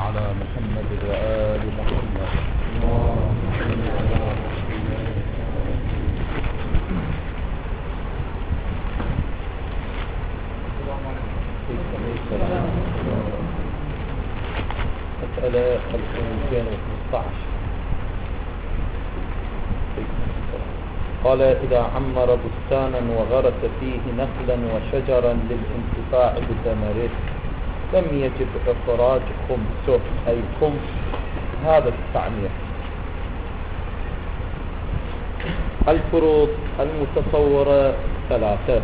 على محمد وآل محمد. مسألة 2215. قال إذا عمر بستانا وغرس فيه نخلا وشجرا للانتفاع بثمره لم يجب إخراج خمسه أي خمس هذا التعمير. الفروض المتصورة ثلاثة.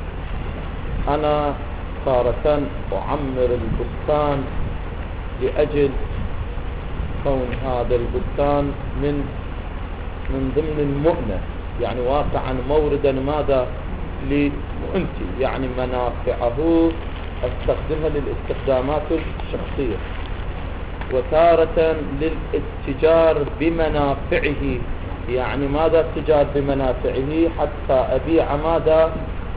أنا تارة أعمر البستان لأجل كون هذا البستان من ضمن المؤنة، يعني واقعا موردا ماذا لمؤنتي، يعني منافعه استخدمها للاستخدامات الشخصية، وتارة للاتجار بمنافعه، يعني ماذا التجار بمنافعه حتى أبيع ماذا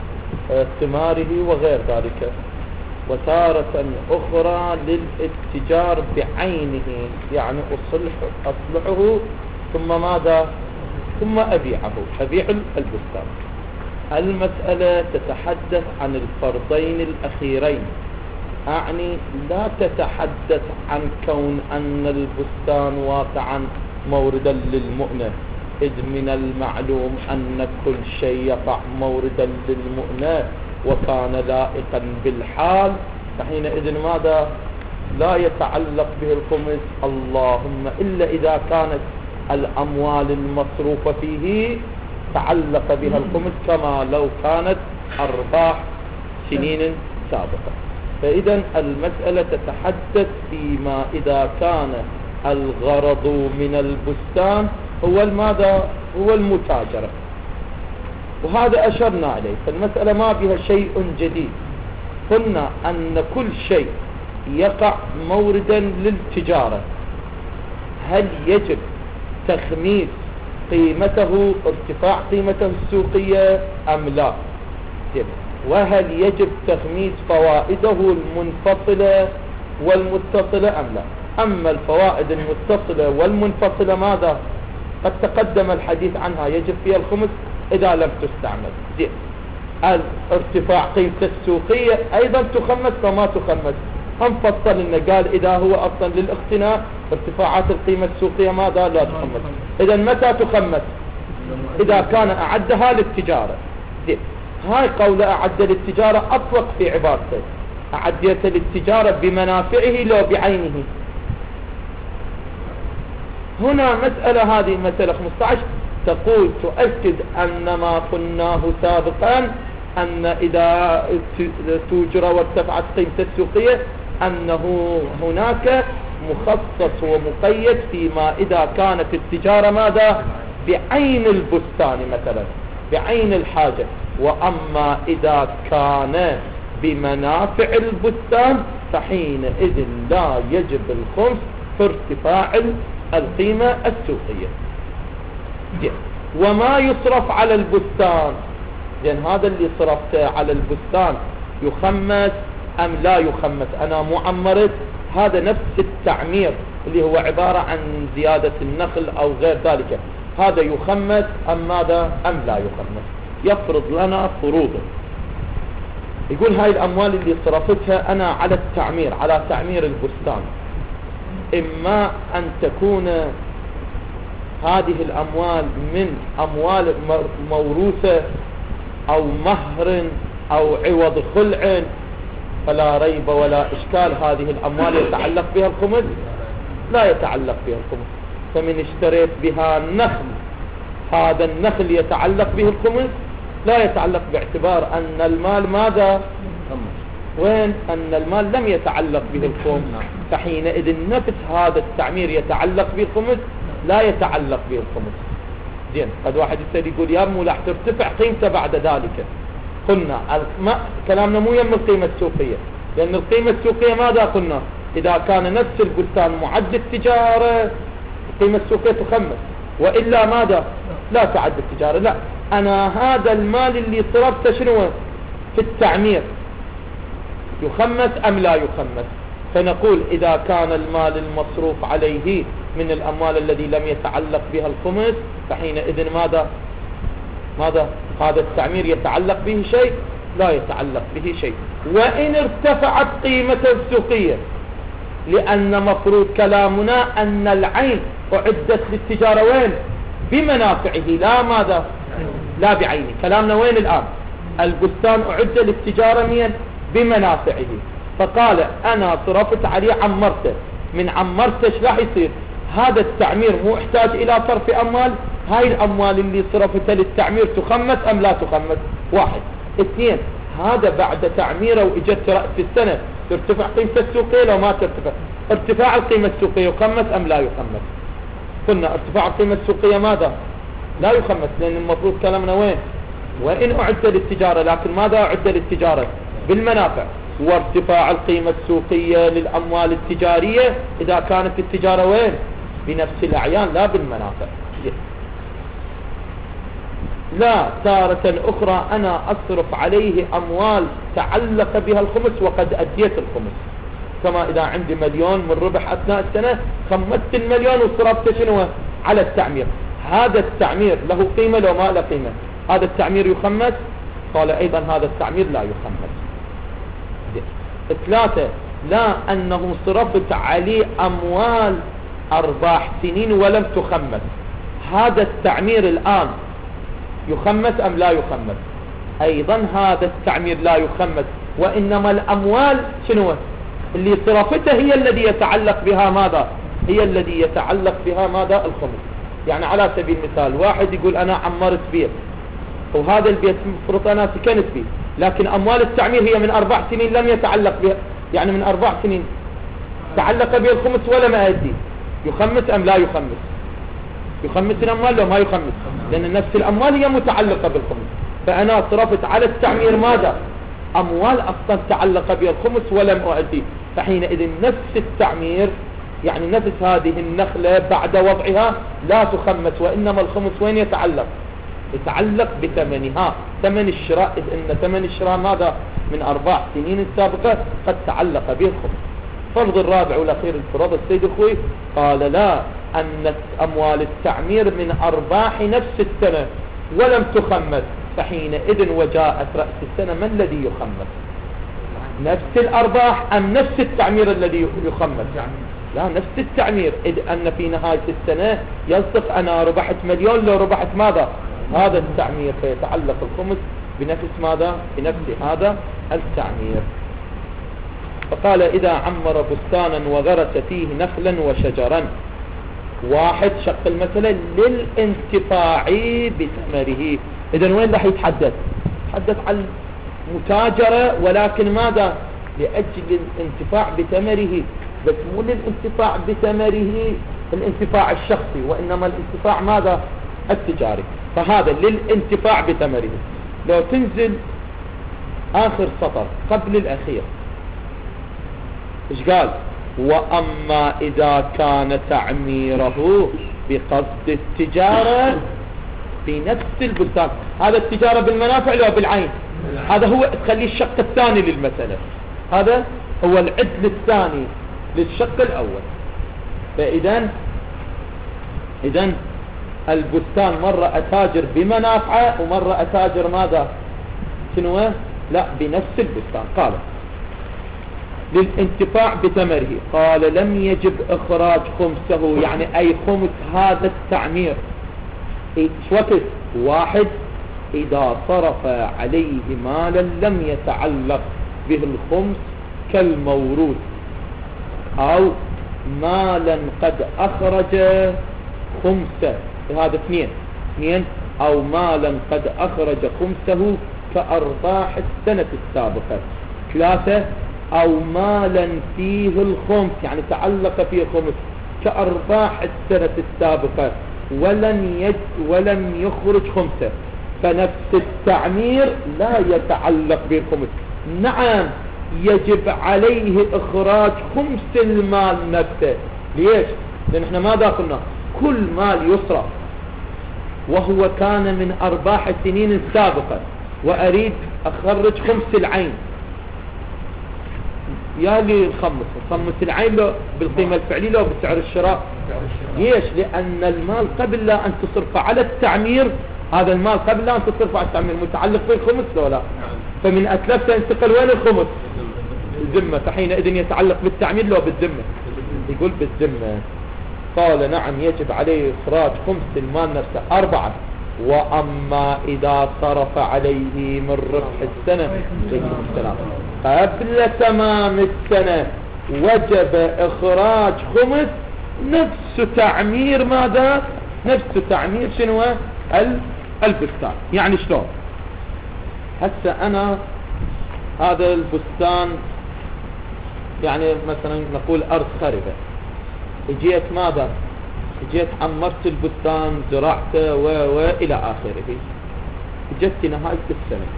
ثماره وغير ذلك، وتارة أخرى للاتجار بعينه، يعني أصلحه ثم ماذا ثم أبيع البستان. المسألة تتحدث عن الفرضين الأخيرين، أعني لا تتحدث عن كون أن البستان واقعا موردا للمؤنة، إذ من المعلوم أن كل شيء يقع موردا للمؤنة وكان لائقا بالحال، فحينئذ ماذا لا يتعلق به الخمس، اللهم إلا إذا كانت الأموال المصروفة فيه تعلق بها الخمس كما لو كانت أرباح سنين سابقة. فإذا المسألة تتحدث فيما إذا كان الغرض من البستان هو المتاجرة، وهذا أشرنا عليه. فالمسألة ما بها شيء جديد، قلنا أن كل شيء يقع موردا للتجارة هل يجب تخميس قيمته، ارتفاع قيمته السوقية أم لا؟ وهل يجب تخميس فوائده المنفصلة والمتصلة أم لا؟ أما الفوائد المتصلة والمنفصلة ماذا قد تقدم الحديث عنها يجب فيها الخمس إذا لم تستعمل. الارتفاع قيمته السوقية أيضا تخمس كما تخمس، هم فصل إنه قال إذا هو أصلا للاقتناء ارتفاعات القيمة السوقية ماذا لا تخمس. إذا متى تخمس؟ إذا كان أعدها للتجارة. هاي قول أعد للتجارة أطلق في عبارته، أعديت للتجارة بمنافعه لو بعينه. هنا مسألة، هذه مسألة 15 تقول تؤكد أن ما قلناه سابقا أن إذا توجر وارتفعت قيمة السوقية أنه هناك مخصص ومقيد فيما إذا كانت التجارة ماذا بعين البستان مثلا بعين الحاجة، وأما إذا كان بمنافع البستان فحينئذ لا يجب الخمس في ارتفاع القيمة السوقية. وما يصرف على البستان، لأن هذا اللي صرفته على البستان يخمس أم لا يخمس؟ أنا معمرت هذا نفس التعمير اللي هو عبارة عن زيادة النخل أو غير ذلك، هذا يخمس أم ماذا أم لا يخمس؟ يفرض لنا فروضا، يقول هاي الأموال اللي صرفتها أنا على التعمير، على تعمير البستان، إما أن تكون هذه الأموال من أموال موروثة أو مهر أو عوض خلع، فلا ريب ولا إشكال هذه الأموال يتعلق بها الخمس لا يتعلق بها الخمس. فمن اشتريت بها نخل، هذا النخل يتعلق به الخمس لا يتعلق، باعتبار أن المال ماذا وين أن المال لم يتعلق به الخمس، فحينئذ نفس هذا التعمير يتعلق به الخمس لا يتعلق به الخمس. زين، قد واحد يقول يا مو راح ترتفع قيمته بعد ذلك. قلنا كلامنا مو يم القيمة السوقية، لأن القيمة السوقية ماذا قلنا؟ إذا كان نفس البستان معد التجارة القيمة السوقية تخمس، وإلا ماذا لا تعد التجارة. لا، أنا هذا المال اللي صرفته شنو في التعمير يخمس أم لا يخمس؟ فنقول إذا كان المال المصروف عليه من الأموال الذي لم يتعلق بها الخمس فحينئذ ماذا هذا التعمير يتعلق به شيء؟ لا يتعلق به شيء. وإن ارتفعت قيمة السوقية، لأن مفروض كلامنا أن العين أعدت للتجارة وين؟ بمنافعه، لا ماذا؟ لا بعينه. كلامنا وين الآن؟ البستان أعد للتجارة مين؟ بمنافعه. فقال أنا صرفت عليه عمرته، من عمرته ايش راح يصير؟ هذا التعمير مو احتاج إلى صرف أموال، هاي الأموال اللي صرفتها للتعمير تخمس أم لا تخمس؟ واحد. اثنين، هذا بعد تعميره وإجت رأس السنة ترتفع قيمة السوقية لو ما ترتفع؟ ارتفاع القيمة السوقية يخمس أم لا يخمس؟ قلنا ارتفاع القيمة السوقية ماذا؟ لا يخمس، لأن المفروض كلامنا وإن أعد للتجارة، لكن ماذا أعد للتجارة؟ بالمنافع. وارتفاع القيمة السوقية للأموال التجارية إذا كانت التجارة بنفس الأعيان لا بالمنافع. لا، تارة أخرى أنا أصرف عليه أموال تعلق بها الخمس وقد أديت الخمس، كما إذا عندي مليون من ربح أثناء السنة خمست المليون وصرفت شنو على التعمير، هذا التعمير له قيمة لو ما له قيمة؟ هذا التعمير يخمس؟ قال أيضا هذا التعمير لا يخمس. ثلاثة، لا أنه صرفت عليه أموال أرباح سنين ولم تخمس، هذا التعمير الآن يخمس أم لا يخمس؟ أيضا هذا التعمير لا يخمس، وإنما الأموال شنو اللي صرفتها هي الذي يتعلق بها ماذا؟ هي الذي يتعلق بها ماذا؟ الخمس. يعني على سبيل المثال واحد يقول أنا عمرت بيت، وهذا البيت مفروض أنا سكنت فيه، لكن أموال التعمير هي من 4 سنين لم يتعلق بها، يعني من 4 سنين تعلق بها الخمس ولا ما أدي، يخمس أم لا يخمس؟ يخمس الأموال لو ما يخمس، لأن نفس الأموال هي متعلقة بالخمس. فأنا صرفت على التعمير ماذا؟ أموال أصلا تعلق بها الخمس ولم أؤدي، فحينئذ نفس التعمير يعني نفس هذه النخلة بعد وضعها لا تخمس، وإنما الخمس وين يتعلق؟ يتعلق بثمنها، ثمن الشراء، إذ إن ثمن الشراء ماذا؟ من 4 سنين السابقة قد تعلق به الخمس. فرض الرابع والأخير الفرض السيد الخوي قال لا، أن أموال التعمير من أرباح نفس السنة ولم تخمس، فحينئذ وجاءت رأس السنة ما الذي يخمس؟ نفس الأرباح أم نفس التعمير الذي يخمس؟ لا، نفس التعمير، إذ أن في نهاية السنة يصدق أنا ربحت مليون لو ربحت ماذا؟ هذا التعمير، فيتعلق الخمس بنفس ماذا؟ بنفس هذا التعمير. فقال إذا عمر بستانا وغرس فيه نخلا وشجرا، واحد شق المسألة للانتفاع بثمره. إذن وين راح يتحدث؟ يتحدث عن متاجرة، ولكن ماذا؟ لأجل الانتفاع بثمره، بس مو للانتفاع بثمره الانتفاع الشخصي، وإنما الانتفاع ماذا؟ التجاري. فهذا للانتفاع بثمره. لو تنزل آخر سطر قبل الأخير إيش قال؟ وأما إذا كان تعميره بقصد التجارة في نفس البستان، هذا التجارة بالمنافع لو بالعين؟ هذا هو تخليه الشق الثاني للمسألة، هذا هو العدل الثاني للشق الأول. فإذن البستان مرة أتاجر بمنافعه ومرة أتاجر ماذا؟ شنو؟ لا، بنفس البستان. قال للانتفاع بثمره، قال لم يجب إخراج خمسه، يعني أي خمس هذا التعمير. ايش وقت؟ واحد، إذا صرف عليه مالا لم يتعلق به الخمس كالموروث، أو مالا قد أخرج خمسه، هذا اثنين، أو مالا قد أخرج خمسه كأرباح السنة السابقة. 3، أو مالا فيه الخمس، يعني تعلق فيه الخمس كأرباح السنة السابقة ولم يخرج خمسه، فنفس التعمير لا يتعلق بالخمس. نعم، يجب عليه إخراج خمس المال نفسه. ليش؟ لأن احنا ماذا قلنا؟ كل مال يصرف وهو كان من أرباح السنين السابقة وأريد أخرج خمس العين، يا اللي نخمس العين لو بالقيمة الفعلية لو بسعر الشراء. ليش؟ لأن المال قبل لا أن تصرف على التعمير، هذا المال قبل لا أن تصرف على التعمير متعلق بالخمس لو لا، فمن أتلفت انتقل وين الخمس؟ الذمة، فحينئذ يتعلق بالتعمير لو بالذمة. يقول بالذمة. قال نعم يجب عليه إخراج خمس المال نفسه 4. وأما إذا صرف عليه من ربح السنة قبل تمام السنة وجب إخراج خمس نفس تعمير ماذا؟ نفس تعمير شنو؟ البستان. يعني شلون؟ هسه أنا هذا البستان يعني مثلا نقول أرض خربة، اجيت ماذا؟ اجيت عمرت البستان، زرعته وإلى آخره. اجت نهاية السنة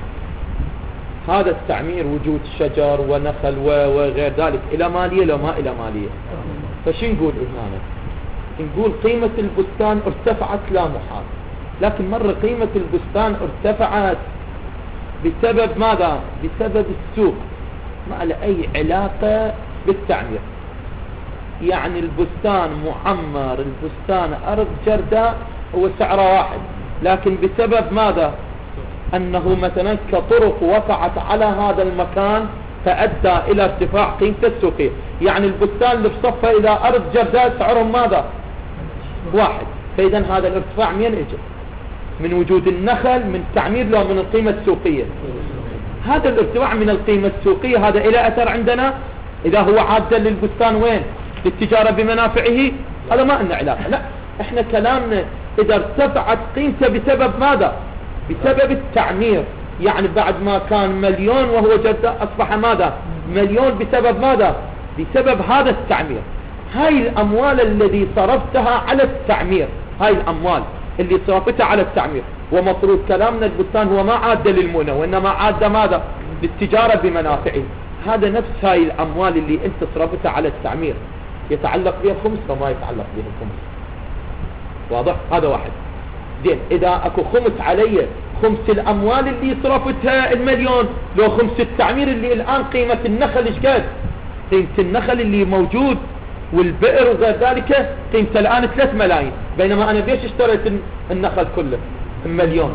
هذا التعمير وجود شجر ونخل وغير ذلك إلى مالية لو ما إلى مالية. فشو نقول هنا؟ نقول قيمة البستان ارتفعت لا محال، لكن مرة قيمة البستان ارتفعت بسبب ماذا؟ بسبب السوق، ما له أي علاقة بالتعمير. يعني البستان معمر، البستان أرض جرداء، هو سعره واحد، لكن بسبب ماذا؟ أنه مثلا كطرق وقعت على هذا المكان فأدى إلى ارتفاع قيمته السوقية. يعني البستان اللي بصفه إلى أرض جرداء سعرهم ماذا؟ واحد. فإذا هذا الارتفاع من يجي؟ من وجود النخل، من تعمير له، من القيمة السوقية. هذا الارتفاع من القيمة السوقية هذا إلى أثر عندنا إذا هو عادة للبستان وين؟ للتجارة بمنافعه، هذا ما لنا علاقة. لا، احنا كلامنا إذا ارتفعت قيمته بسبب ماذا؟ بسبب التعمير. يعني بعد ما كان مليون وهو جرداء أصبح ماذا؟ مليون بسبب ماذا؟ بسبب هذا التعمير. هاي الأموال الذي صرفتها على التعمير، هاي الأموال اللي صرفتها على التعمير، ومفروض كلامنا البستان هو ما عادة للمنى وإنما عادة ماذا؟ للتجارة بمنافعه. هذا نفس هاي الأموال اللي انت صرفتها على التعمير يتعلق بها الخمس وما يتعلق بها الخمس. واضح؟ هذا واحد. زين، إذا أكو خمس علي، خمس الأموال اللي صرفتها المليون، لو خمس التعمير اللي الآن قيمة النخل إيش قد؟ قيمة النخل اللي موجود والبئر وغير ذلك قيمته الآن 3 ملايين، بينما أنا بيش اشتريت النخل كله مليون.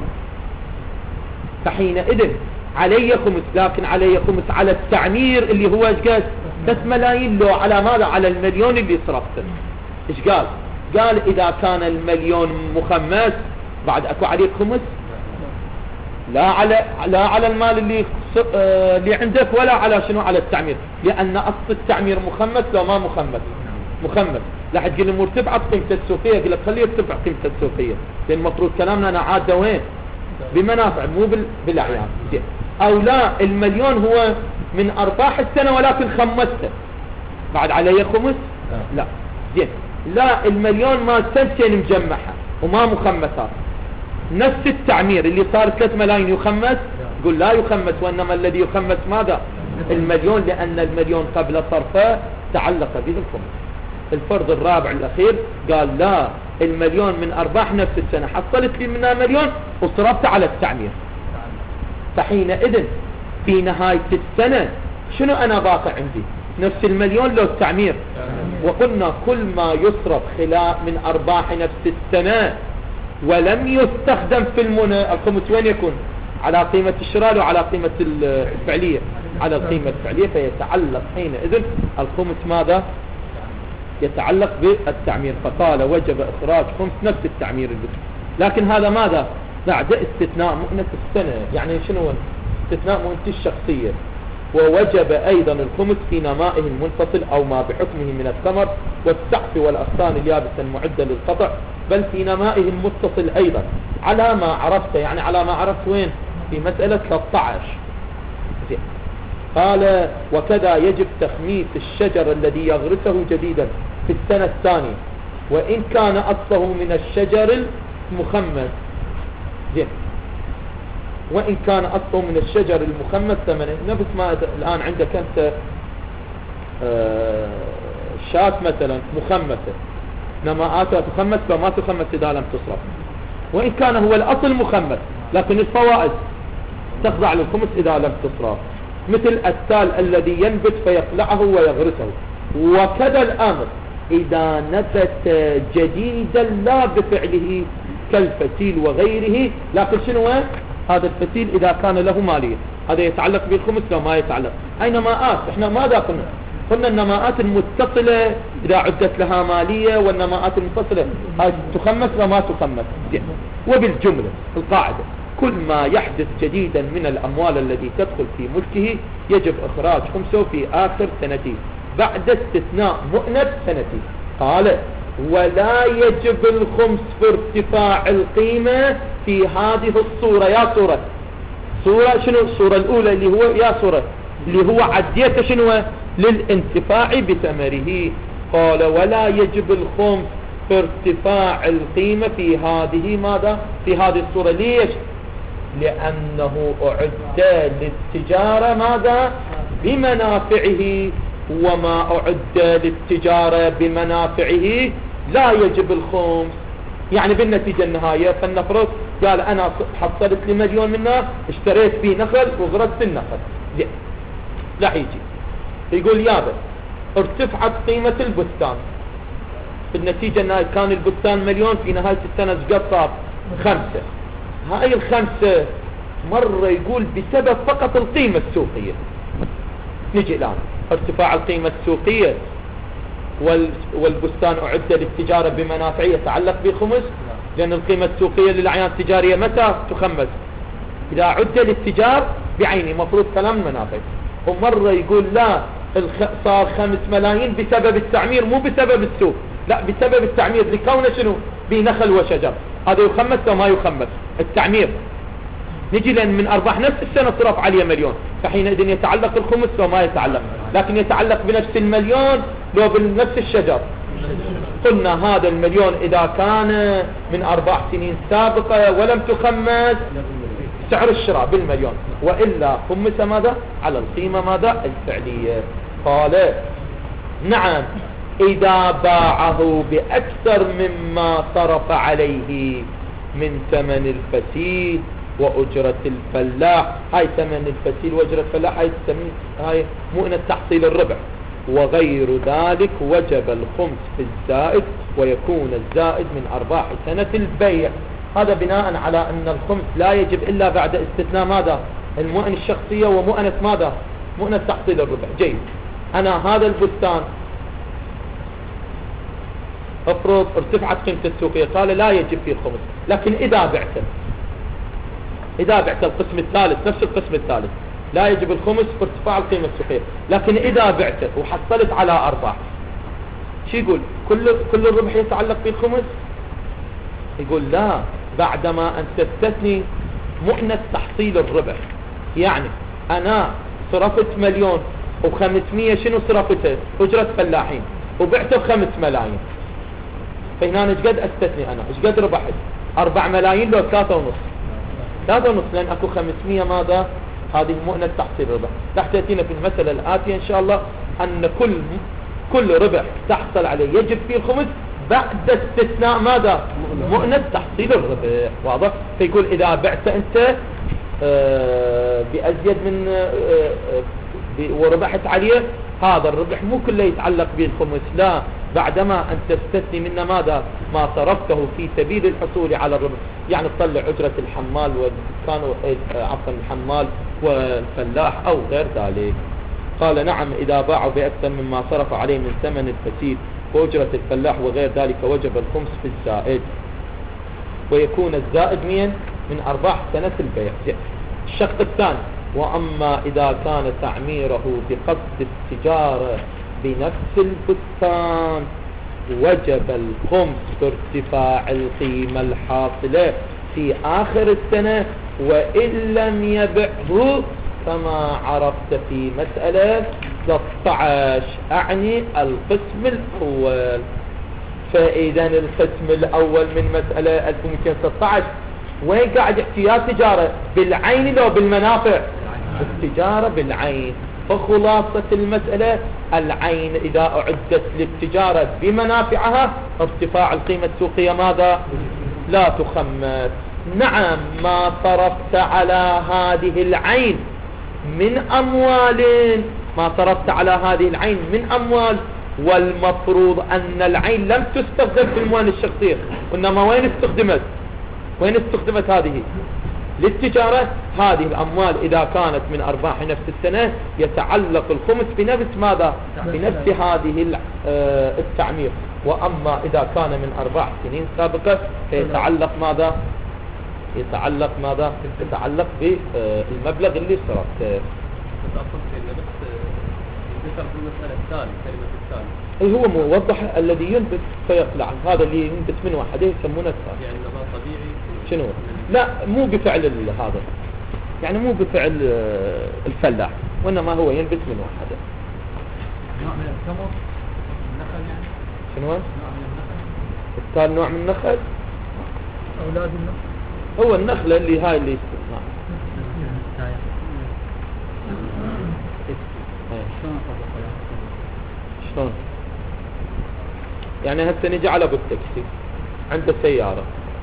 فحينئذ علي خمس، لكن علي خمس على التعمير اللي هو ايش قد؟ 3 ملايين، لو على ماذا؟ على المليون اللي صرفته. ايش قال؟ قال إذا كان المليون مخمس بعد أكو عليك خمس، لا على المال اللي عندك ولا على شنو؟ على التعمير، لأن أصل التعمير مخمس لو ما مخمس مخمس. لا حد يقول مرتفعة قيمته السوقية، يقول لك خليه يرتفع قيمته السوقية، لأن المفروض كلامنا أنا عادة وين؟ بمنافع مو بالأعيان. أو لا، المليون هو من أرباح السنة ولكن خمسته، بعد عليه خمس؟ لا. زين، لا، المليون ما سنتين مجمعها وما مخمسات. نفس التعمير اللي صار 3 ملايين يخمس؟ يقول لا يخمس، وإنما الذي يخمس ماذا؟ المليون، لأن المليون قبل صرفه تعلق به الخمس. الفرض الرابع الأخير قال لا، المليون من أرباح نفس السنة حصلت لي منها مليون وصرفت على التعمير. فحينئذ في نهاية السنة شنو أنا باقي عندي؟ نفس المليون لو التعمير. وقلنا كل ما يصرف خلال من أرباح نفس السنة ولم يستخدم في المنى، الخمس وين يكون؟ على قيمة الشراء وعلى قيمة الفعلية، على القيمة الفعلية. فيتعلق حينئذ الخمس ماذا؟ يتعلق بالتعمير. فقال وجب إخراج خمس نفس التعمير البسيط. لكن هذا ماذا؟ بعد استثناء مؤنة السنة. يعني شنو استثناء مؤنة الشخصية. ووجب أيضا الخمس في نمائه المنفصل أو ما بحكمه من الثمر والسعف والأغصان اليابسة المعدة للقطع، بل في نمائه المتصل أيضا على ما عرفت. يعني على ما عرفت وين؟ في مسألة 13. قال وكذا يجب تخميس الشجر الذي يغرسه جديدا في السنة الثانية وإن كان أصله من الشجر المخمس. زين، وإن كان أصله من الشجر المخمس ثمنه. نفس ما الآن عندك أنت شاة مثلا مخمسة، نماءاتها تخمس فما تخمس إذا لم تصرف، وإن كان هو الأصل مخمس لكن الفوائد تخضع للخمس إذا لم تصرف. مثل التال الذي ينبت فيقلعه ويغرسه. وكذا الأمر إذا نبت جديدا لا بفعله كالفتيل وغيره، لكن شنو هذا الفتيل إذا كان له مالية، هذا يتعلق بالخمس لو ما يتعلق. أي نماءات؟ إحنا ماذا قلنا النماءات المتصلة إذا عدت لها مالية، والنماءات المنفصلة هاي تخمس وما تخمس. وبالجملة القاعدة كل ما يحدث جديدا من الأموال التي تدخل في ملكه يجب إخراج خمسه في آخر سنته بعد استثناء مؤنة سنته. قال ولا يجب الخمس في ارتفاع القيمة في هذه الصورة. يا صورة شنو؟ الصورة الأولى اللي هو يا صورة اللي هو عديته شنو؟ للانتفاع بثمره. قال ولا يجب الخمس في ارتفاع القيمة في هذه ماذا؟ في هذه الصورة. ليش؟ لأنه أعد للتجارة ماذا؟ بمنافعه، وما أعد للتجارة بمنافعه لا يجب الخمس. يعني بالنتيجة النهاية فلنفرض قال أنا حصلت لي مليون منها، اشتريت فيه نخل وغرست النخل، لا يجي يقول يابا ارتفعت قيمة البستان، بالنتيجة النهاية كان البستان مليون، في نهاية السنة قد صار 5. هاي ال5 مرة يقول بسبب فقط القيمة السوقية. نجي الآن ارتفاع القيمة السوقية والبستان أعد للتجارة بمنافعه يتعلق بخمس، لأن القيمة السوقية للأعيان التجارية متى تخمس؟ إذا عد للتجار بعينه مفروض كلام منافع. ومرة يقول لا صار 5 ملايين بسبب التعمير مو بسبب السوق، لا بسبب التعمير لكونه شنو؟ بنخل وشجر. هذا يخمس وما يخمس التعمير. نجي لأن من أرباح نفس السنة صرف عليه مليون، فحينئذ يتعلق الخمس وما يتعلق، لكن يتعلق بنفس المليون لو بنفس الشجر. قلنا هذا المليون إذا كان من أرباح سنين سابقة ولم تخمس سعر الشراء بالمليون، وإلا خمس ماذا؟ على القيمة ماذا؟ الفعلية. قال نعم إذا باعه بأكثر مما صرف عليه من ثمن الفسيل وأجرة الفلاح. هاي ثمن الفسيل وأجرة الفلاح هاي مؤنة تحصيل الربح، وغير ذلك وجب الخمس في الزائد، ويكون الزائد من أرباح سنة البيع. هذا بناء على أن الخمس لا يجب إلا بعد استثناء ماذا؟ المؤن الشخصية ومؤنة ماذا؟ مؤنة تحصيل الربح. جيد، أنا هذا البستان افرض ارتفعت قيمته السوقية، قال لا يجب فيه الخمس، لكن إذا بعت القسم الثالث نفس القسم الثالث لا يجب الخمس في ارتفاع القيمة السوقية، لكن إذا بعت وحصلت على أرباح شو يقول؟ كل الربح يتعلق بالخمس؟ يقول لا، بعدما أن تستثني مؤنة تحصيل الربح. يعني أنا صرفت مليون و500 شنو صرفته؟ أجرة فلاحين، وبعته 5 ملايين، فهنا ايش قد استثني انا؟ ايش قد ربحت؟ 4 ملايين لو 3.5 لان اكو 500 ماذا؟ هذه مؤنة تحصيل الربح. راح تأتينا في المسألة الآتية ان شاء الله ان كل ربح تحصل عليه يجب فيه الخمس بعد استثناء ماذا؟ مؤنة تحصيل الربح. واضح؟ فيقول اذا بعت انت بأزيد من وربحت عليه، هذا الربح مو كله يتعلق به الخمس، لا، بعدما أن تستثني منه ماذا؟ ما صرفته في سبيل الحصول على الربح. يعني تطلع أجرة الحمال والدكان عفوا الحمال والفلاح أو غير ذلك. قال نعم إذا باعوا بأكثر مما صرف عليه من ثمن الفسيل وأجرة الفلاح وغير ذلك وجب الخمس في الزائد، ويكون الزائد من أرباح سنة البيع. الشق الثاني، وأما إذا كان تعميره بقصد التجارة بنفس البستان وجب الخمس في ارتفاع القيمة الحاصلة في آخر السنة وإن لم يبعه، كما عرفت في مسألة 16، أعني القسم الأول. فإذا القسم الأول من مسألة 1216 وين قاعد احتياط تجارة بالعين لو بالمنافع؟ التجارة بالعين. فخلاصة المسألة العين إذا أعدت للتجارة بمنافعها ارتفاع القيمة السوقية ماذا؟ لا تخمس. نعم ما صرفت على هذه العين من أموال ما صرفت على هذه العين من أموال، والمفروض أن العين لم تستخدم في الموان الشخصية، وإنما وين استخدمت هذه للتجارة. هذه الأموال إذا كانت من أرباح نفس السنة يتعلق الخمس بنفس ماذا؟ بنفس هذه التعمير. وأما إذا كان من أرباح سنين سابقة فيتعلق ماذا؟ يتعلق بالمبلغ اللي صرفته. هو موضح الذي ينبت فيطلع، هذا اللي ينبت من واحده يسمونه الثاني. يعني نبات طبيعي شنو؟ لا مو بفعل هذا، يعني مو بفعل الفلاح، وإنما هو ينبت من واحده. نوع من التمر، النخل يعني. شنو؟ نوع من النخل. التال نوع من النخل. أولاد النخل. هو النخلة اللي هاي اللي شلون؟ يعني هسه نجي على ابو التاكسي عنده سيارة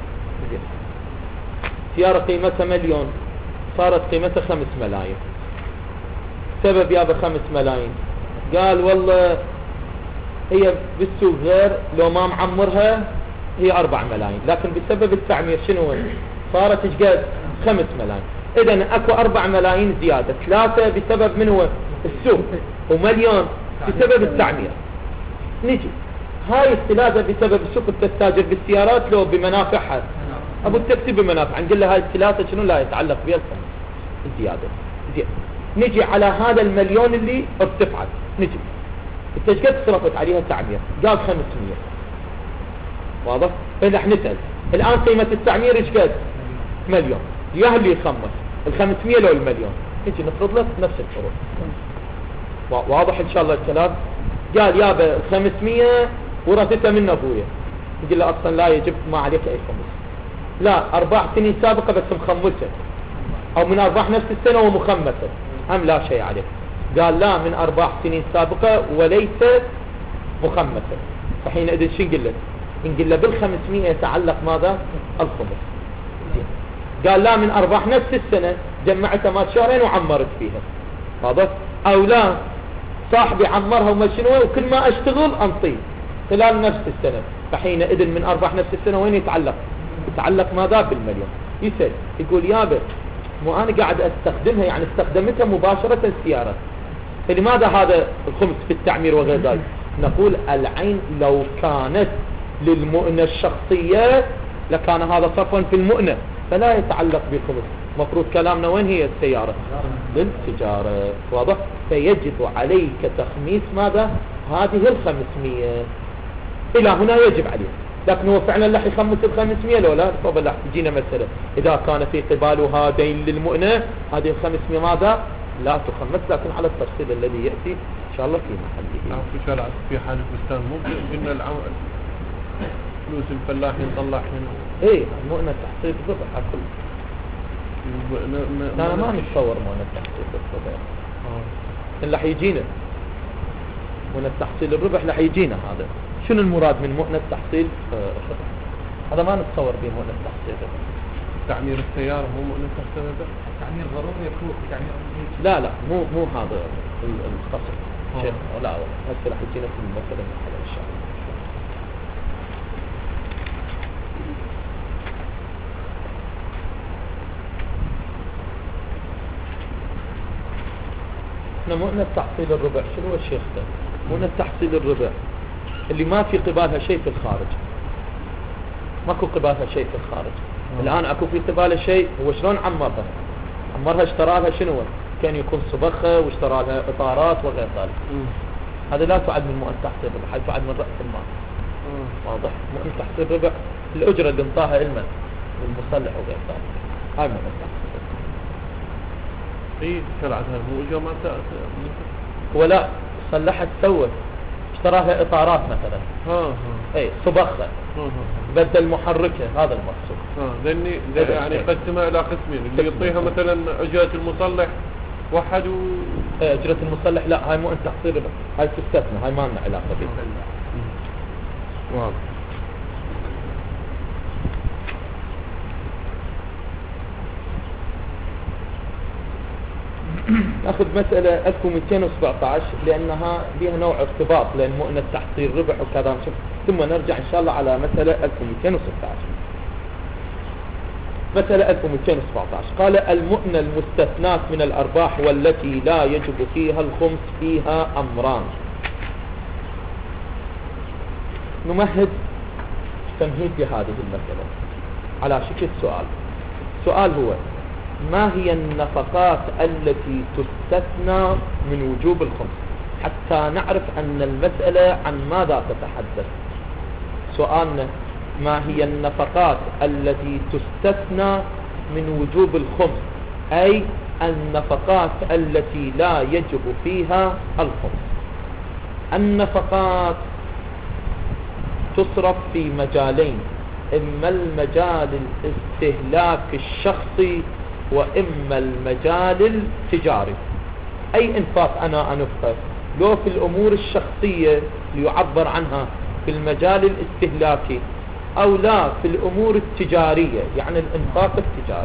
قيمتها 1,000,000 صارت قيمتها 5 ملايين. سبب يابا 5 ملايين، قال والله هي بالسوق غير لو ما معمرها هي 4 ملايين، لكن بسبب التعمير شنو صارت ايش 5 ملايين. اذا اكو 4 ملايين زيادة، 3 بسبب من هو السوق، ومليون بسبب التعمير. نجي هاي الثلاثة بسبب السوق تستاجر بالسيارات لو بمنافعها. ابو التاكسي بمنافع، نقول له هاي الثلاثة شنو لا يتعلق بها الزيادة. زين نجي على هذا المليون اللي ارتفعت، نجي انت ايش قد صرفت عليها تعمير؟ قال 500. واضح؟ فنحن نسأل الان قيمة التعمير ايش قد؟ مليون. يا اللي يخمس ال500 لو المليون، نجي نفرض لك نفس الفروض. واضح ان شاء الله الكلام؟ قال يابا 500 ورثتها من ابويا، يقول له اصلا لا يجب ما عليك اي خمس، لا ارباح سنين سابقة بس مخمسة، او من ارباح نفس السنة ومخمسة هم لا شيء عليك. قال لا من ارباح سنين سابقة وليست مخمسة، فحينئذ شو نقول له؟ نقول له بال500 يتعلق ماذا؟ الخمس. قال لا من ارباح نفس السنة جمعتها مات شهرين وعمرت فيها، واضح؟ او لا صاحبي عمرها ومشنوه وكل ما اشتغل انطيه خلال نفس السنة، فحينئذ من ارباح نفس السنة وين يتعلق؟ يتعلق ماذا؟ بالمليون. يسأل يقول يابا مو انا قاعد استخدمها، يعني استخدمتها مباشرة السيارة، فلماذا هذا الخمس في التعمير وغير ذلك؟ نقول العين لو كانت للمؤنة الشخصية لكان هذا صرفا في المؤنة فلا يتعلق بالخمس. مفروض كلامنا وين هي السيارة؟ للتجارة. واضح؟ فيجب عليك تخميس ماذا؟ هذه 500 إلى هنا يجب عليه، لكن هو فعلا راح يخمس 500 لو لا؟ طبعا لا تجينا مسألة إذا كان في قبالها دين للمؤنة هذه 500 ماذا؟ لا تخمس، لكن على التفصيل الذي يأتي إن شاء الله في محله. في شرع في حال البستان ممكن إن العمل فلوس الفلاح يطلع هنا. إيه المؤنة تحصيل الربح أكل. أنا ما نتصور مؤنة تحصيل الربح. إن رح يجينا مؤنة تحصيل الربح رح يجينا. هذا شنو المراد من مؤنة تحصيل الربح؟ هذا ما نتصور به مؤنة تحصيل الربح. تعمير السيارة مو مؤنة تحصيل الربح؟ تعمير ضروري يكون تعمير. لا مو هذا القصد شيخ. لا هسه رح يجينا في المسألة إن شاء الله. مؤنة تحصيل الربع شنو هو الشيخ ده؟ مؤنة تحصيل الربع اللي ما في قبالها شيء في الخارج، ماكو قبالها شيء في الخارج. الآن اكو في قبالها شيء، هو شلون عمرها اشترى لها شنو؟ كان يكون صبخة واشترى لها اطارات وغير ذلك. هذا لا تعد من مؤنة تحصيل الربع، هذا تعد من رأس المال. واضح؟ مؤنة تحصيل الربع الأجرة اللي انطاها علما للمصلح وغير ذلك، هاي مؤنة تحصيل الربع. ايه شرعتها مو اجا ما ولا صلحت سوت اشتراها اطارات مثلا اي صبخة بدل محركة، هذا المقصود. لاني يعني قسمها الى قسمين، اللي يعطيها مثلا اجرة المصلح وحد اجرة المصلح لا، هاي مو انت تحصيل، هاي تستثنى، هاي ما لنا علاقة بها. واضح. ناخذ مسألة 1217 لأنها بها نوع ارتباط لأن مؤنة تحصيل ربح وكذا نشوف، ثم نرجع إن شاء الله على مسألة 1216. مسألة 1217 قال المؤنة المستثناة من الأرباح والتي لا يجب فيها الخمس فيها أمران. نمهد تمهيد لهذه المسألة على شكل سؤال. السؤال هو: ما هي النفقات التي تستثنى من وجوب الخمس؟ حتى نعرف أن المسألة عن ماذا تتحدث. سؤالنا: ما هي النفقات التي تستثنى من وجوب الخمس، أي النفقات التي لا يجب فيها الخمس. النفقات تصرف في مجالين: إما المجال الاستهلاك الشخصي وإما المجال التجاري. أي إنفاق أنا أنفق لو في الأمور الشخصية ليعبر عنها في المجال الاستهلاكي، أو لا في الأمور التجارية يعني الإنفاق التجاري.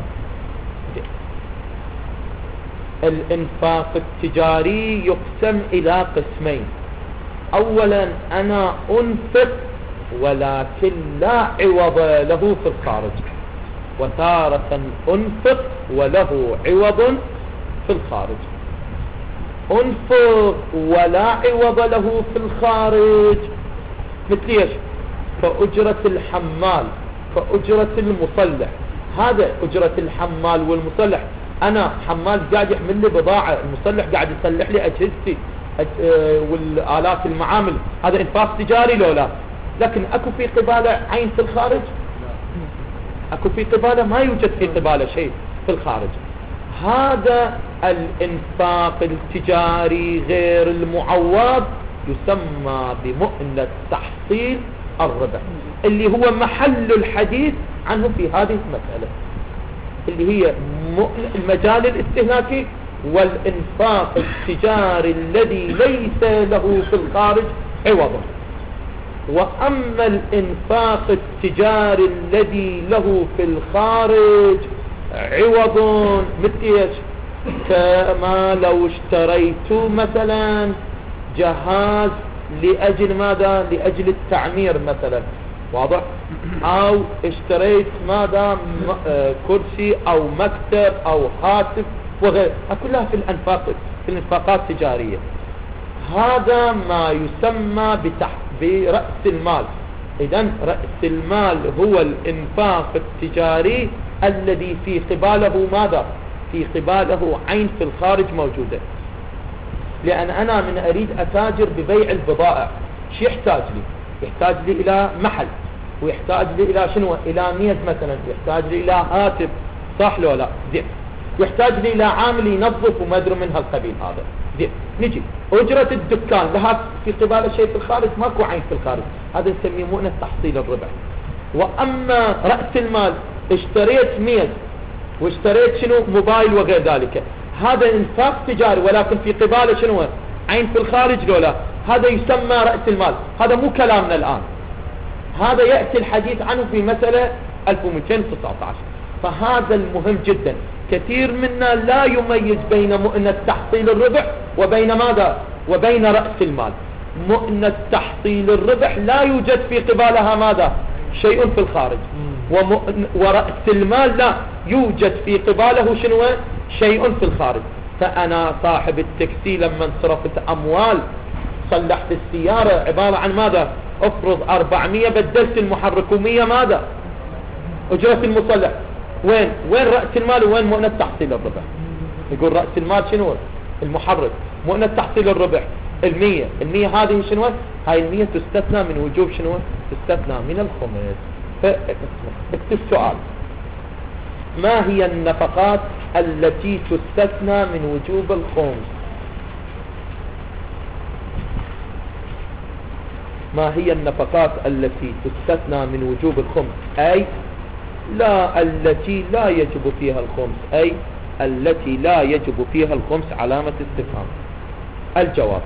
الإنفاق التجاري يقسم إلى قسمين: أولا أنا أنفق ولكن لا عوض له في الخارج، وتارة أنفق وله عوض في الخارج. أنفق ولا عوض له في الخارج مثل ايش؟ كأجرة الحمال، كأجرة المصلح. هذا أجرة الحمال والمصلح، أنا حمال قاعد يحمل لي بضاعة، المصلح قاعد يصلح لي أجهزتي والآلات المعامل، هذا إنفاق تجاري لو لا؟ لكن أكو في قبالة عين في الخارج؟ أكو في قبالة؟ ما يوجد في قبالة شيء في الخارج. هذا الإنفاق التجاري غير المعوض يسمى بمؤنة تحصيل الربح، اللي هو محل الحديث عنه في هذه المسألة، اللي هي المجال الاستهلاكي والإنفاق التجاري الذي ليس له في الخارج عوض. وأما الإنفاق التجاري الذي له في الخارج عوض مثل ايش؟ كما لو اشتريت مثلا جهاز لأجل ماذا؟ لأجل التعمير مثلا، واضح؟ أو اشتريت ماذا؟ كرسي أو مكتب أو هاتف وغير، كلها في الانفاقات التجارية. هذا ما يسمى برأس المال. إذن رأس المال هو الإنفاق التجاري الذي في قباله ماذا؟ في قباله عين في الخارج موجودة. لأن أنا من أريد أتاجر ببيع البضائع، شو يحتاج لي؟ يحتاج لي إلى محل، ويحتاج لي إلى شنو؟ إلى ميز مثلا، يحتاج لي إلى هاتف، صح لو لا؟ زين. يحتاج لي إلى عامل ينظف وما أدري من هالقبيل هذا. زين. نجي أجرة الدكان لها في قبال شيء في الخارج، ماكو عين في الخارج، هذا نسميه مؤنة تحصيل الربح. وأما رأس المال، اشتريت ميز واشتريت شنو؟ موبايل وغير ذلك، هذا انفاق تجاري ولكن في قباله شنو؟ عين في الخارج لولا، هذا يسمى رأس المال. هذا مو كلامنا الآن، هذا يأتي الحديث عنه في مسألة 1219. فهذا المهم جدا. كثير منا لا يميز بين مؤنة تحصيل الربح وبين ماذا؟ وبين رأس المال. مؤنة تحصيل الربح لا يوجد في قبالها ماذا؟ شيء في الخارج. ورأس المال لا يوجد في قباله شنو؟ شيء في الخارج. فأنا صاحب التاكسي لما صرفت أموال صلحت السيارة عبارة عن ماذا؟ افرض 400 بدلت المحرك 100 ماذا؟ أجرة المصلح. وين رأس المال وين مؤنة تحصيل الربح؟ يقول رأس المال شنو؟ المحرك. مؤنة تحصيل الربح 100 هذه شنو؟ هاي 100 تستثنى من وجوب شنو؟ تستثنى من الخمس. اكتب سؤال: ما هي النفقات التي تستثنى من وجوب الخمس؟ ما هي النفقات التي تستثنى من وجوب الخمس؟ أي لا التي لا يجب فيها الخمس، أي التي لا يجب فيها الخمس علامة استفهام. الجواب: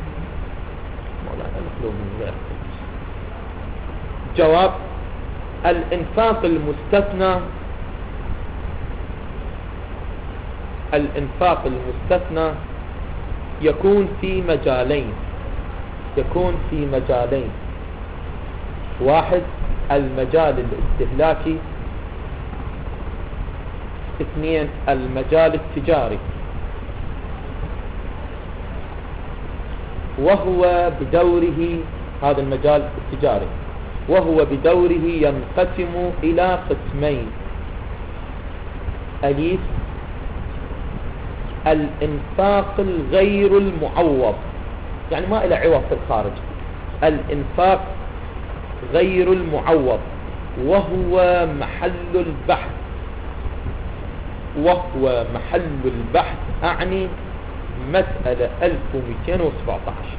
جواب: الإنفاق المستثنى الإنفاق المستثنى يكون في مجالين. واحد المجال الاستهلاكي، اثنين المجال التجاري. وهو بدوره هذا المجال التجاري وهو بدوره ينقسم إلى قسمين: أليف الإنفاق الغير المعوض، يعني ما إلى عوض في الخارج، الإنفاق غير المعوض، وهو محل البحث أعني مسألة 1217.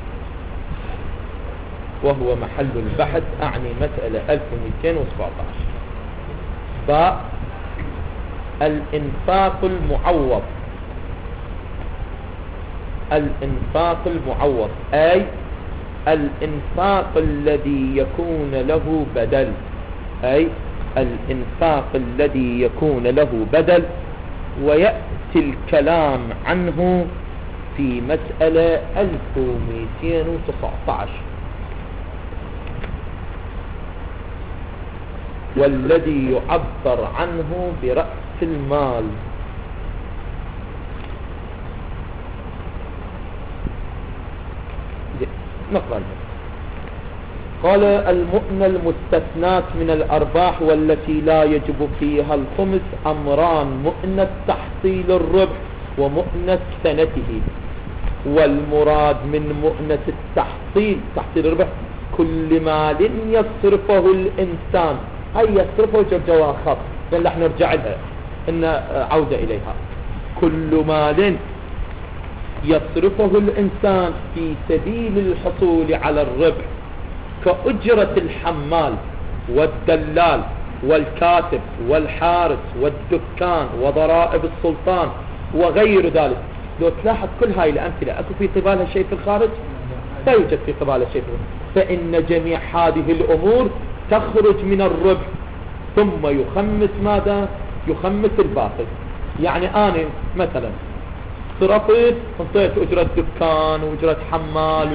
وهو محل البحث أعني مسألة 1217. باء الإنفاق المعوض أي الإنفاق الذي يكون له بدل، ويأتي الكلام عنه في مسألة 1219. والذي يعبر عنه برأس المال. نقرأ. قال: المؤنة المستثنات من الأرباح والتي لا يجب فيها الخمس أمران: مؤنة تحصيل الربح ومؤنة سنته. والمراد من مؤنة تحصيل الربح كل مال يصرفه الإنسان، أي يصرفه جوا خط، لأن رح نرجع لها إن عودة إليها. كل مال يصرفه الإنسان في سبيل الحصول على الربح، كأجرة الحمال والدلال والكاتب والحارس والدكان وضرائب السلطان وغير ذلك. لو تلاحظ كل هاي الأمثلة أكو في قبالها شيء في الخارج؟ لا يوجد في قبالها شيء في الخارج. فإن جميع هذه الأمور تخرج من الربح، ثم يخمس ماذا؟ يخمس الباقي. يعني أنا مثلا صرفت، انطيت أجرة دكان وأجرة حمال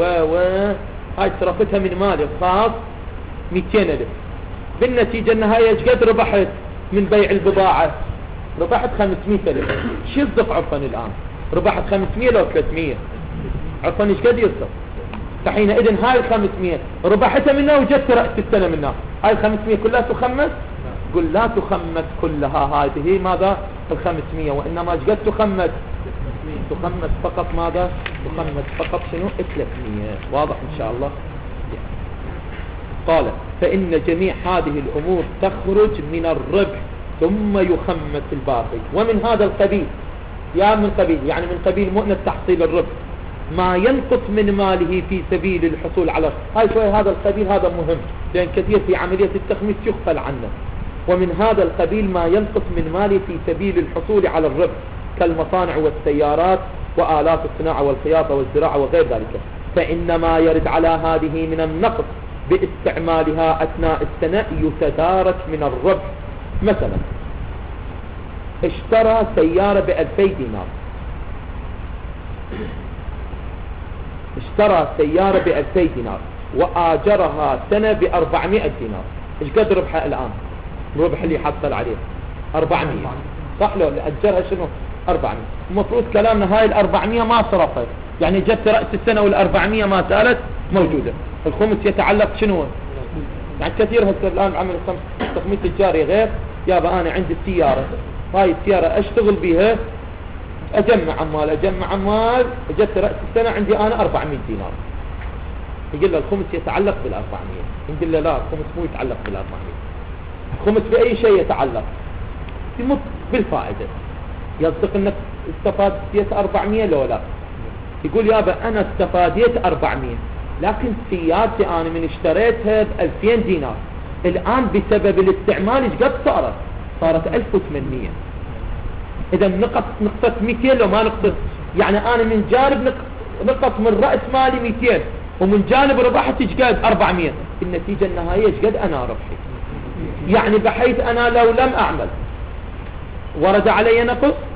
هاي صرفتها من مالي الخاص 200,000. بالنتيجة النهاية ايش قد ربحت من بيع البضاعة؟ ربحت 500,000. شو يصدق عرفا الآن؟ ربحت 500 لو 300؟ عرفا ايش قد يصدق؟ فحينئذ هاي 500 ربحتها منها وجدت رأس السنة منها، هاي 500 كلها تخمس؟ قل لا تخمس كلها هذه ماذا؟ 500، وإنما ايش قد تخمس؟ تخمس فقط ماذا؟ تخمس فقط شنو؟ 300. واضح إن شاء الله؟ قال: فإن جميع هذه الأمور تخرج من الربح ثم يخمس الباقي. ومن هذا القبيل يعني من قبيل مؤنة تحصيل الربح ما ينقص من ماله في سبيل الحصول على هاي شوي. هذا القبيل هذا مهم، لأن كثير في عملية التخميس يغفل عنه. ومن هذا القبيل ما ينقص من ماله في سبيل الحصول على الربح، كالمصانع والسيارات وآلات الصناعة والخياطة والزراعة وغير ذلك، فإن ما يرد على هذه من النقص باستعمالها أثناء السنة يتدارك من الربح. مثلا اشترى سيارة ب2000 دينار، وآجرها سنة ب400 دينار. ايش قد ربحها الآن؟ الربح اللي حصل عليه 400، صح؟ لو أجرها شنو؟ 400. المفروض كلامنا هاي 400 ما صرفت، يعني جت رأس السنة 400 ما زالت موجودة. الخمس يتعلق شنو؟ يعني كثير هسه الآن عمل التخميس الجاري غير. يابا أنا عندي السيارة، هاي السيارة أشتغل بها، أجمع عمال، جت رأس السنة عندي أنا 400 دينار. يقول له الخمس يتعلق بال400. يقول له لا، الخمس مو يتعلق بال400. الخمس بأي شيء يتعلق؟ يمط بالفائدة. يصدق انك استفادت 400 لو لا؟ يقول يابا انا استفادت 400، لكن سيارتي انا من اشتريتها ب2000 دينار، الان بسبب الاستعمال ايش قد صارت 1800. اذا نقصت 200 لو ما نقصت؟ يعني انا من جانب نقص من رأس مالي 200، ومن جانب ربحت ايش قد؟ 400. النتيجة النهائية ايش قد انا ربحي؟ يعني بحيث انا لو لم اعمل ورد علي نقص؟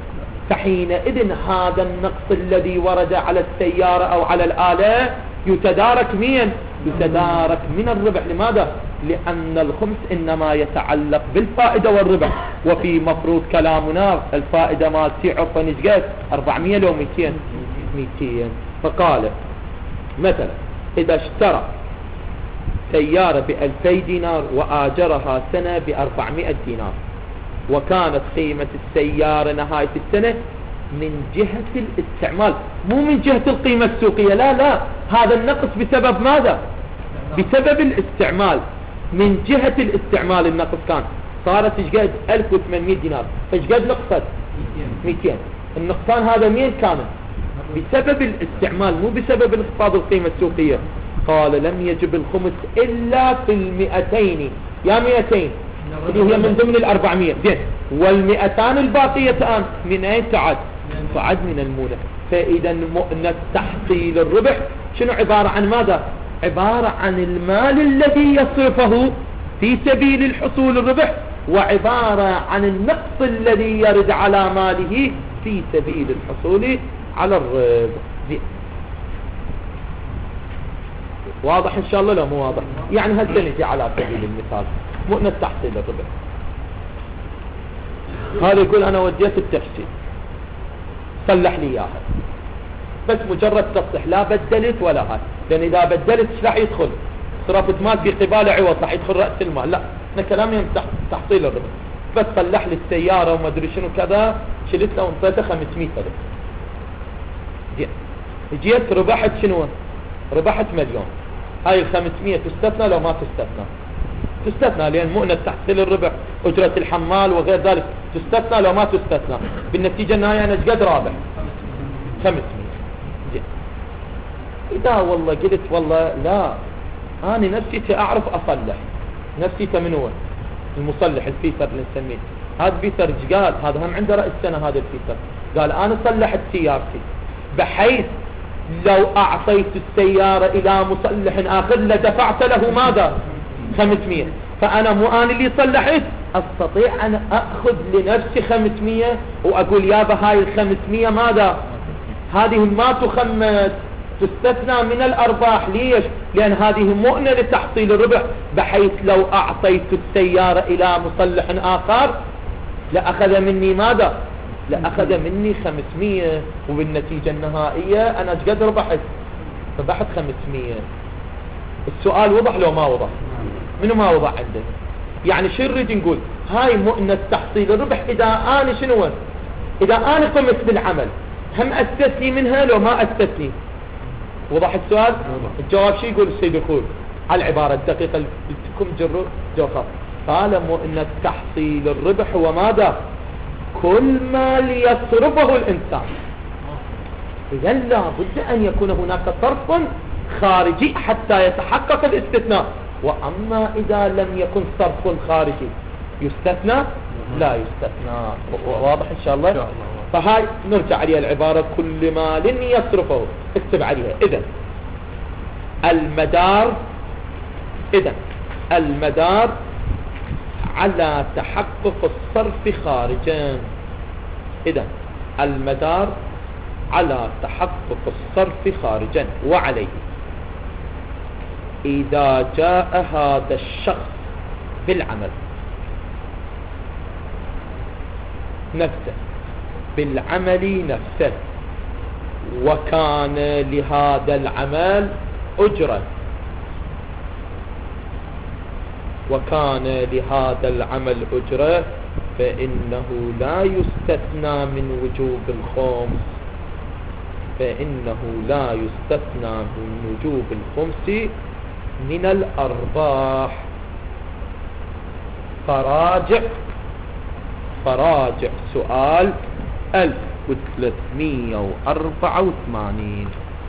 فحينئذ هذا النقص الذي ورد على السيارة أو على الآلة يتدارك من الربح. لماذا؟ لأن الخمس إنما يتعلق بالفائدة والربح، وفي مفروض كلامنا الفائدة ما تعرف نجد 400 لو 200. فقال مثلا إذا اشترى سيارة ب2000 دينار وآجرها سنة ب400 دينار، وكانت قيمة السيارة نهاية السنة من جهة الاستعمال مو من جهة القيمة السوقية، لا هذا النقص بسبب ماذا؟ بسبب الاستعمال. من جهة الاستعمال النقص كان صارت ايش قد 1800 دينار، فايش قد نقصت 200. النقصان هذا مين كان؟ بسبب الاستعمال مو بسبب انخفاض القيمة السوقية. قال لم يجب الخمس إلا في 200 يا 200 اللي هي من ضمن 400 زين، وال200 الباقية الآن من أين تعد من المونة. فإذا مؤنة تحصيل الربح شنو عبارة عن ماذا؟ عبارة عن المال الذي يصرفه في سبيل الحصول الربح، وعبارة عن النقص الذي يرد على ماله في سبيل الحصول على الربح. واضح إن شاء الله؟ لو مو واضح يعني هل نجي على سبيل المثال مؤنة تحصيل الربح. هذا يقول أنا وديت التحصيل صلح لي إياها، بس مجرد تصلح لا بدلت ولا هاي، لأن إذا بدلت راح يدخل صرفت مال في قبال عوض راح يدخل رأس المال. لا، احنا كلامي تحصيل الربح. بس صلح لي السيارة وما أدري شنو كذا، شلت له وانطيته 500,000. جيت ربحت شنو؟ ربحت 1,000,000. هاي 500 تستثنى لو ما تستثنى لأن مؤنة تحصيل الربح أجرة الحمال وغير ذلك تستثنى لو ما تستثنى. بالنتيجة النهاية أنا قد رابح 500. إذا والله قلت والله لا أنا نفسي أعرف أصلح، نفسي من هو المصلح الفيتر اللي نسميه هذا فيتر قال هذا هم عنده رأس سنة هذا الفيتر، قال أنا صلحت سيارتي بحيث لو أعطيت السيارة إلى مصلح آخر لدفعت له ماذا 500. فأنا مو أنا اللي صلحت، أستطيع أن أخذ لنفسي 500 وأقول يابا هاي 500 ماذا هذه ما تخمس تستثنى من الأرباح. ليش؟ لأن هذه مؤنة لتحصيل الربح، بحيث لو أعطيت السيارة إلى مصلح آخر لأخذ مني ماذا؟ لأخذ مني 500، وبالنتيجة النهائية أنا قد ربحت 500. السؤال وضح لو ما وضح؟ منو ما وضح عنده؟ يعني شو نريد نقول؟ هاي مؤنة تحصيل الربح إذا أنا شنو؟ إذا أنا قمت بالعمل هم أستثني منها لو ما أستثني. وضح السؤال؟ الجواب شو يقول السيد الخول على العبارة الدقيقة اللي تكون جوخر؟ قال مؤنة تحصيل الربح هو ماذا؟ كل ما ليصرفه الإنسان. إذا لا بد أن يكون هناك صرف خارجي حتى يتحقق الاستثناء. وأما إذا لم يكن صرف خارجي يستثنى؟ لا يستثنى. واضح إن شاء الله؟ فهاي نرجع عليها العبارة كل مال يصرفه، اكتب عليها. إذن المدار على تحقق الصرف خارجا. إذن المدار على تحقق الصرف خارجا، وعليه إذا جاء هذا الشخص بالعمل نفسه وكان لهذا العمل أجرة، فإنه لا يستثنى من وجوب الخمس من الأرباح. فراجع سؤال 1384.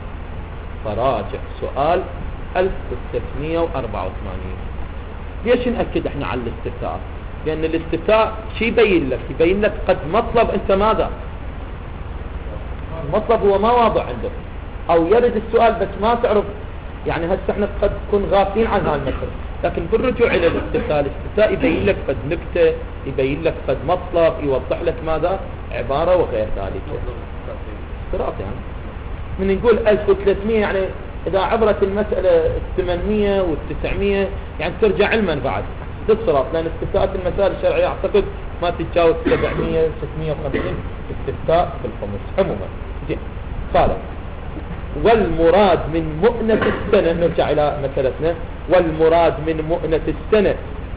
ليش نأكد احنا على الاستفتاء؟ لأن الاستفتاء شي يبين لك قد مطلب انت ماذا؟ المطلب هو ما واضح عندك، او يرد السؤال بس ما تعرف. يعني هسه احنا قد نكون غافلين عن هذا المثل، لكن بالرجوع الى الاستفتاء يبين لك قد نكتة، يبين لك قد مطلب، يوضح لك ماذا عبارة وغير ذلك. اشتراط يعني من نقول 1300 يعني إذا عبرت المسألة 800 و900 يعني ترجع علما بعد تصرف، لأن استفتاءات المسائل الشرعية أعتقد ما تتجاوز 700 650 استفتاء في الخمس عموما. زين قال والمراد من مؤنة السنة، نرجع إلى مسألتنا، والمراد من مؤنة السنة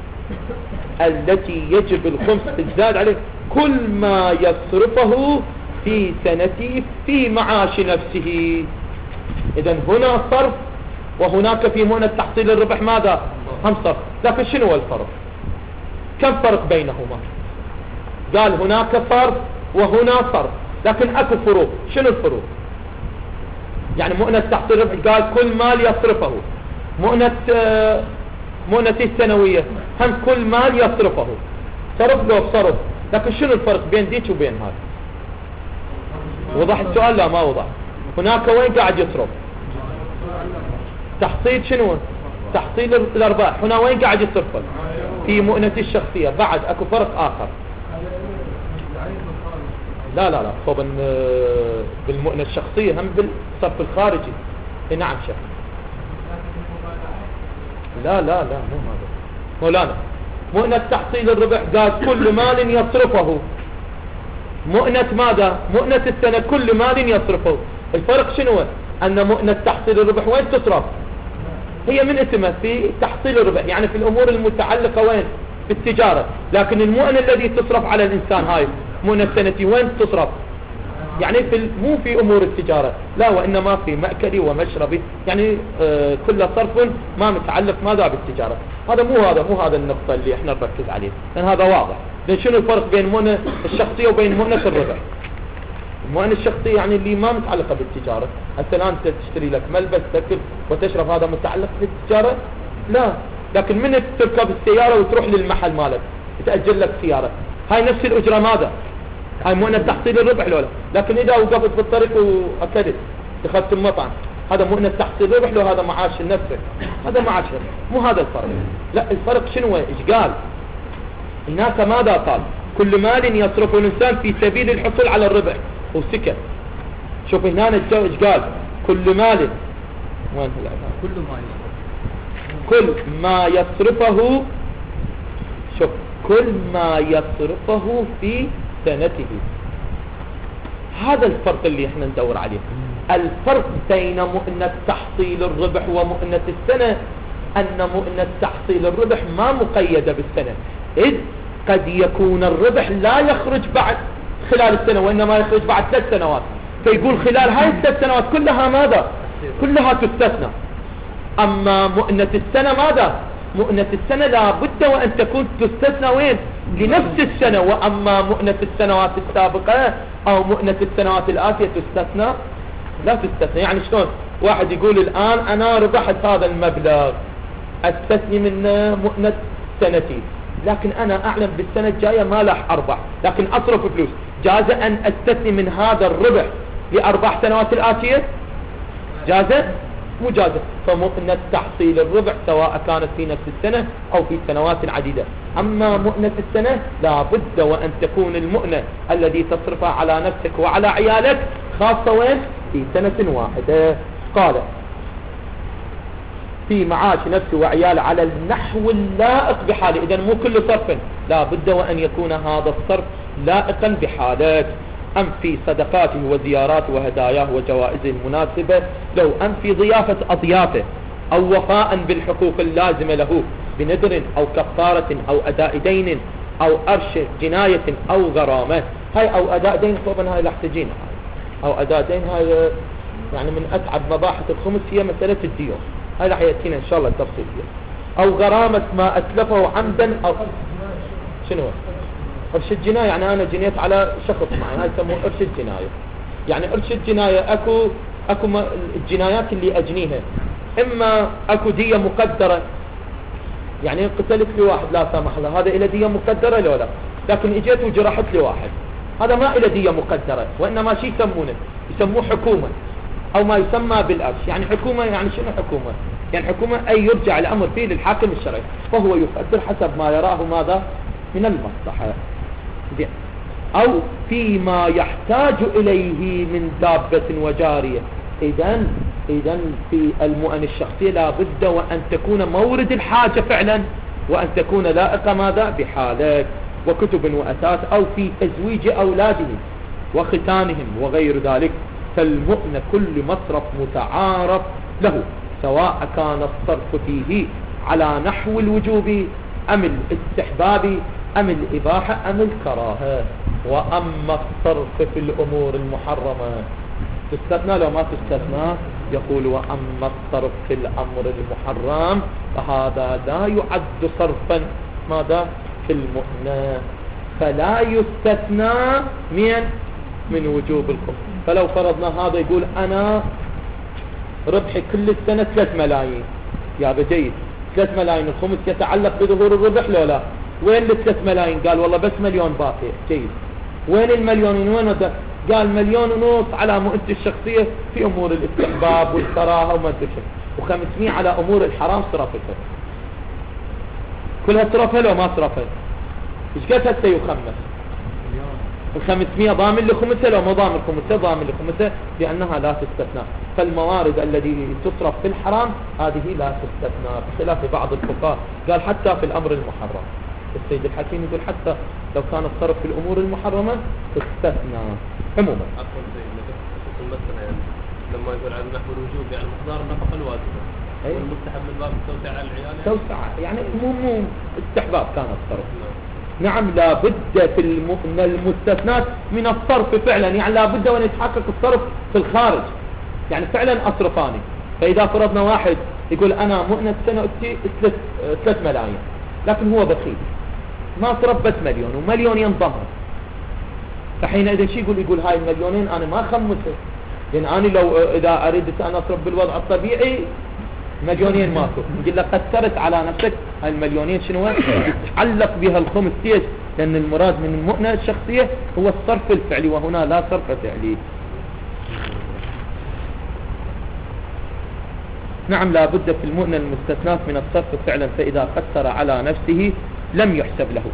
التي يجب الخمس الزاد عليه كل ما يصرفه في سنته في معاش نفسه. إذن هنا صرف وهناك في مؤنة تحصيل الربح ماذا؟ هم صرف، لكن شنو الفرق؟ كم فرق بينهما؟ قال هناك صرف وهنا صرف، لكن اكو فروق. شنو الفروق؟ يعني مؤنة تحصيل الربح قال كل مال يصرفه، مؤنة السنوية هم كل مال يصرفه، صرف له بصرف، لكن شنو الفرق بين ديك وبين هذا؟ وضح السؤال؟ لا ما وضح. هناك وين قاعد يصرف؟ تحصيل شنو؟ تحصيل الارباح. هنا وين قاعد يصرف؟ في مؤنة الشخصية. بعد اكو فرق اخر. لا طبعا بالمؤنة الشخصية هم بالصرف الخارجي. نعم شيخ. لا مو هذا مولانا. مؤنة تحصيل الربح قال كل مال يصرفه. مؤنة ماذا؟ مؤنة السنة كل مال يصرفه. الفرق شنو؟ أن مؤنة تحصيل الربح وين تصرف؟ هي من اسمها في تحصيل الربح، يعني في الأمور المتعلقة وين؟ في التجارة. لكن المؤنة الذي تصرف على الإنسان هاي مؤنة سنتي وين تصرف؟ يعني مو في أمور التجارة، لا، وإنما في مأكلي ومشربي، يعني كل صرف ما متعلق ماذا بالتجارة. هذا مو هذا النقطة اللي احنا نركز عليه، لأن هذا واضح. لأن شنو الفرق بين المؤنة الشخصية وبين مؤنة الربح؟ المؤنة الشخصية يعني اللي ما متعلقة بالتجارة. هسه الآن تشتري لك ملبس تاكل وتشرب، هذا متعلق بالتجارة؟ لا. لكن من تركب السيارة وتروح للمحل مالك تأجل لك سيارة، هاي نفس الأجرة ماذا؟ هاي مؤنة تحصيل الربح لولا. لكن إذا وقفت في الطريق وأكلت دخلت المطعم، هذا مؤنة تحصيل الربح لو هذا معاش لنفسك، هذا معاش. مو هذا الفرق. لا، الفرق شنو؟ إيش قال؟ هناك ماذا قال؟ كل مال يصرفه الإنسان في سبيل الحصول على الربح، وسكت. شوف هنا ايش قال؟ كل مال، وين كل ما يصرفه، شوف كل ما يصرفه في سنته. هذا الفرق اللي احنا ندور عليه. الفرق بين مؤنة تحصيل الربح ومؤنة السنة أن مؤنة تحصيل الربح ما مقيدة بالسنة، إذ قد يكون الربح لا يخرج بعد خلال السنة، وإنما يخرج بعد 3 سنوات. فيقول خلال هاي 3 سنوات كلها ماذا؟ كلها تستثنى. أما مؤنة السنة ماذا؟ مؤنة السنة لا بد وأن تكون تستثنى وين؟ لنفس السنة. وأما مؤنة السنوات السابقة أو مؤنة السنوات الآتية تستثنى؟ لا تستثنى. يعني شلون؟ واحد يقول الآن أنا ربحت هذا المبلغ، استثني من مؤنة سنتي، لكن أنا أعلم بالسنة الجاية ما راح أربح، لكن أصرف فلوس. جاز أن أستثني من هذا الربح لأرباح سنوات الآتية؟ جازة؟ مو جازة. فمؤنة تحصيل الربح سواء كانت في نفس السنة أو في سنوات عديدة. أما مؤنة السنة لا بد وأن تكون المؤنة الذي تصرفها على نفسك وعلى عيالك خاصة وين؟ في سنة واحدة. قال في معاش نفسه وعياله على النحو اللائق بحاله. إذن مو كل صرف، لا بد وأن يكون هذا الصرف لائقا بحالك. أم في صدقاته وزياراته وهداياه وجوائزه المناسبة، لو أم في ضيافة أضيافه، أو وفاء بالحقوق اللازمة له بنذر أو كفارة أو أداء دين أو أرش جناية أو غرامة. هاي أو أداء دين طبعا هاي لاحتجين، أو أداء دين هاي يعني من أتعب مباحث الخمس هي مسألة الديون، هاي راح يأتينا إن شاء الله التفصيل فيها. أو غرامة ما أتلفه عمدا، أو شنو أرش الجناية؟ يعني أنا جنيت على شخص معي، هاي يسموه أرش الجناية. يعني أرش الجناية أكو الجنايات اللي أجنيها، إما أكو دية مقدرة، يعني قتلت لي واحد لا سامح الله، هذا إلى دية مقدرة لو لا، لكن إجيت وجرحت لي واحد، هذا ما إلى دية مقدرة، وإنما شيء يسموه حكومة أو ما يسمى بالأرش. يعني حكومة، يعني شنو حكومة؟ يعني حكومة أي يرجع الأمر فيه للحاكم الشرعي، فهو يقدر حسب ما يراه ماذا من المصلحة. أو فيما يحتاج إليه من دابة وجارية. إذن في المؤن الشخصية لا بد وأن تكون مورد الحاجة فعلا، وأن تكون لائقة ماذا بحالك وكتب وأساس، أو في تزويج أولاده وختانهم وغير ذلك. فالمؤن كل مصرف متعارف له، سواء كان الصرف فيه على نحو الوجوب أم الاستحباب أم الإباحة أم الكراهة. وأما الصرف في الأمور المحرمة تستثنى لو ما تستثنى، يقول وأما الصرف في الأمر المحرم فهذا لا يعد صرفا ماذا في المؤنة، فلا يستثنى من وجوب الخمس. فلو فرضنا هذا يقول أنا ربحي كل السنة 3 ملايين، يا جيد 3 ملايين، الخمس يتعلق بظهور الربح لو لا، وين ال3 ملايين؟ قال والله بس 1,000,000 باقي. جيد، وين ال1,000,000 وين ده؟ قال 1,500,000 على مؤنتي الشخصية في أمور الاستحباب والكراهة وما أدري شو، و500 على أمور الحرام صرفتها، كلها صرفها لو ما صرفها. إيش قد هسه يخمس؟ 500 ضامن لخمسة، لو ما ضامن خمسة ضامن لخمسة، لأنها لا تستثنى. فالموارد التي تصرف في الحرام هذه لا تستثنى، بخلاف بعض الفقهاء قال حتى في الأمر المحرم. السيد الحكيم يقول حتى لو كان الصرف في الأمور المحرمة تستثنى عموما. عفوا سيدنا، مثلا يعني لما يقول عن نحو الوجوب يعني مقدار النفقة الواجبة والمستحب من باب التوسعة على العيال، توسعة يعني مو استحباب كان الصرف. نعم، لا بد في المستثنات من الصرف فعلا، يعني لا بد وأن يتحقق الصرف في الخارج، يعني فعلا أصرفاني. فإذا فرضنا واحد يقول أنا مؤنة سنة أتي 3 ملايين، لكن هو بخيل ما صرف بس 1,000,000 و1,000,000 ينضمها، فحينئذ شو يقول هاي 1,000,000 أنا ما خمسه، لأن أنا لو إذا أريد أن أصرف بالوضع الطبيعي 1,000,000 ماكو. يقول لك قد على نفسك هاي 1,000,000 شنو يتعلق بها الخمس تيج، لأن المراد من المؤنة الشخصية هو الصرف الفعلي، وهنا لا صرف فعلي. نعم، لا بد في المؤنة المستثنات من الصرف فعلا، فإذا قصر على نفسه لم يحسب له،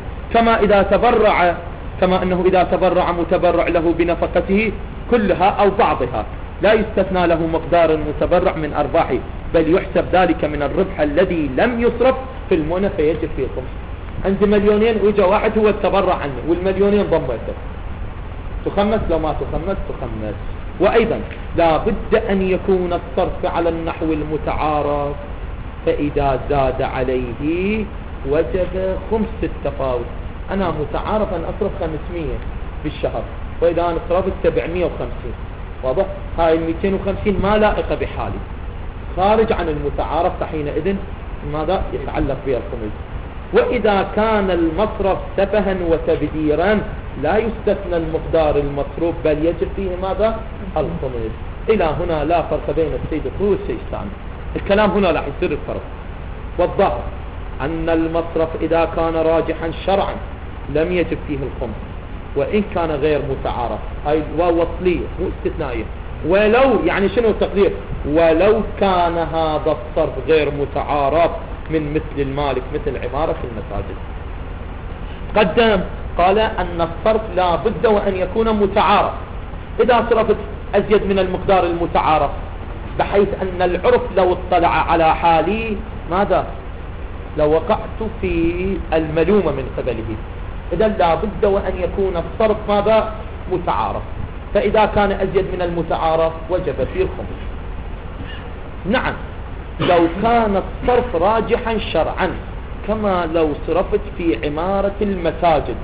كما أنه إذا تبرع متبرع له بنفقته كلها أو بعضها لا يستثنى له مقدار متبرع من أرباحه، بل يحسب ذلك من الربح الذي لم يصرف في المؤنة فيجب فيه الخمس. عند 1,000,000 وجا واحد هو التبرع عنه وال1,000,000 ضمته، تخمس لو ما تخمس تخمس. وأيضا لا بد أن يكون الصرف على النحو المتعارف، فإذا زاد عليه وجب خمس التفاوت. أنا متعارف أن أصرف 500 بالشهر، وإذا أنا صرفت 750، واضح؟ هاي 250 ما لائقة بحالي، خارج عن المتعارف، فحينئذ ماذا يتعلق بها الخمس. وإذا كان المصرف سفها وتبذيرا لا يستثنى المقدار المصروف، بل يجب فيه ماذا؟ الخمس. إلى هنا لا فرق بين السيد والسيد الثاني. الكلام هنا لا يصير الفرق. والظاهر أن المصرف إذا كان راجحا شرعا لم يجب فيه الخمس، وإن كان غير متعارف، هاي وصلية مو استثنائية. ولو يعني شنو التقدير؟ ولو كان هذا الصرف غير متعارف من مثل المالك، مثل عمارة المساجد. قدم قال أن الصرف لا بد وأن يكون متعارف. إذا صرفت أزيد من المقدار المتعارف بحيث أن العرف لو اطلع على حالي ماذا؟ لو وقعت في الملومة من قبله، إذا لا بد وأن يكون الصرف ماذا؟ متعارف. فإذا كان أزيد من المتعارف وجب فيه الخمس. نعم، لو كان الصرف راجحا شرعا، كما لو صرفت في عمارة المساجد،